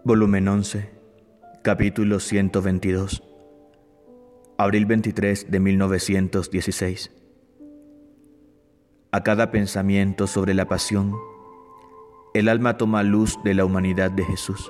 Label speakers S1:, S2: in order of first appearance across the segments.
S1: Volumen 11, capítulo 122, abril 23 de 1916. A cada pensamiento sobre la pasión, el alma toma luz de la humanidad de Jesús.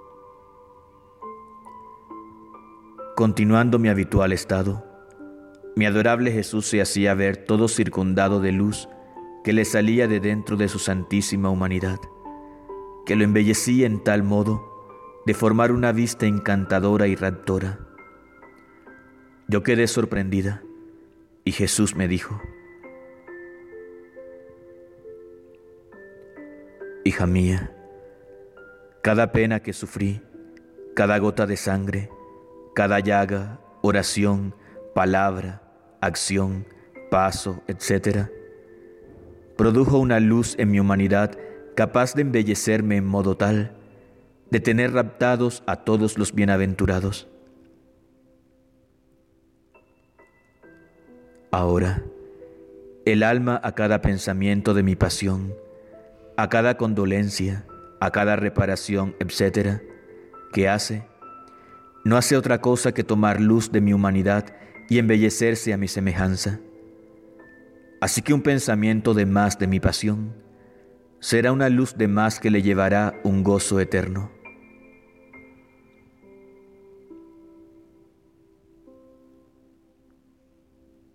S1: Continuando mi habitual estado, mi adorable Jesús se hacía ver todo circundado de luz que le salía de dentro de su santísima humanidad, que lo embellecía en tal modo de formar una vista encantadora y raptora. Yo quedé sorprendida y Jesús me dijo: Hija mía, cada pena que sufrí, cada gota de sangre, cada llaga, oración, palabra, acción, paso, etc., produjo una luz en mi humanidad capaz de embellecerme en modo tal de tener raptados a todos los bienaventurados. Ahora, el alma a cada pensamiento de mi pasión, a cada condolencia, a cada reparación, etc., que hace, no hace otra cosa que tomar luz de mi humanidad y embellecerse a mi semejanza. Así que un pensamiento de más de mi pasión será una luz de más que le llevará un gozo eterno.